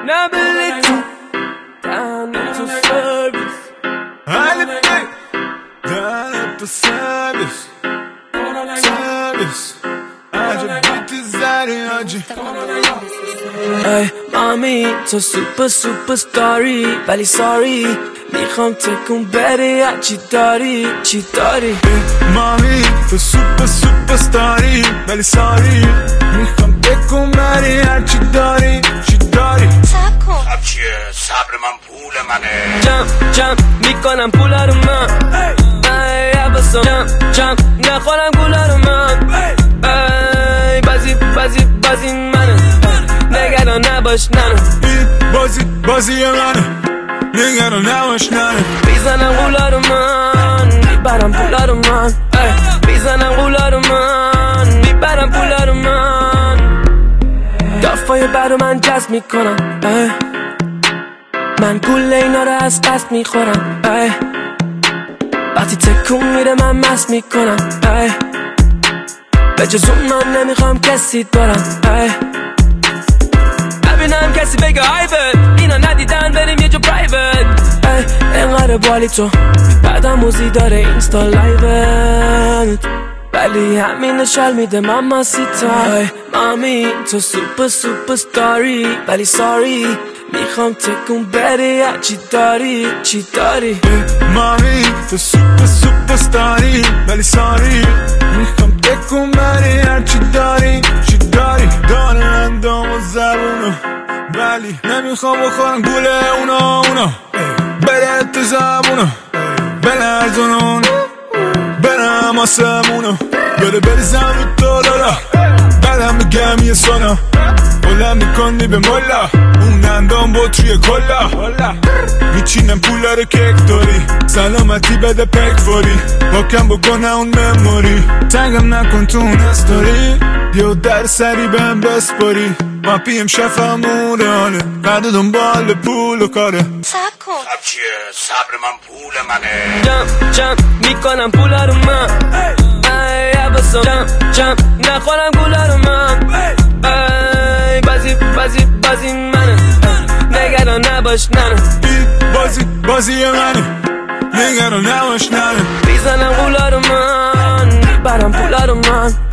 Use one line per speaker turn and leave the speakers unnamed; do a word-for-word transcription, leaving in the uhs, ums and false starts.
نه بلی تو دهنم تو سرویس
حالی بی دهنم تو سرویس سرویس عجب بیتی زری آجی
ای مامی تو سوپر سوپر ستاری ولی ساری میخوام تکون بری چی داری چی داری
مامی تو سوپر سوپر ستاری ولی ساری میخوام تکون بری چی داری چی داری
صبر کن
صبر چیه؟ صبر من پول منه
جم جم میکنم پولا رو من ای عباسم جم جم نخورم گولا رو من ای بازی بازی بازی منه نگران نباش ننه
این بازی بازی منه نگران نباش ننه
میزنم غولا رو من میبرم پولا رو من میزنم غولا رو من میبرم پولا رو من دافای برو من جذب میکنم من گول اینا رو از قصد میخورم وقتی تکون میره من مست میکنم به جز اون من نمیخوام کسی دارم نبینم کسی بگه آیبت اینا ندیدن بریم یه جو پرایوت اینقدر بالی تو بعدم موزی داره اینستا لایوت ولی همین نشال میده ماما سیتا مامی تو سوپر سوپر ستاری ولی ساری میخوام تکون بری چی داری چی داری
مامی تو سوپر سوپر ستاری ولی ساری میخوام تکون بری چی داری چی داری داره اندام و زبونو ولی نمیخوام بخورم گوله اونا اونا بره تو زبونو بلرزونون برم آسمونو بره بریزم رو تو دارا بعدم بگم یه سونا بلند میکنی به ملا اون اندام بطری کلا میچینم پولا رو کک داری سلامتی بده پک فوری باکم بکنه اون مموری تنگم نکن تو اون استوری یه در سری بهم بسپاری ما پیم شفمون حاله بعد دنبال پول و کاره
صبر کن
صبر چیه؟ صبر من پول منه
جم جم میکنم پولا رو من ای عباسم جم جم نخورم گولا رو من ای بازی بازی بازی منه نگران نباش ننه
این بازی بازی منه نگران نباش ننه
میزنم غولا رو من میبرم پولا رو من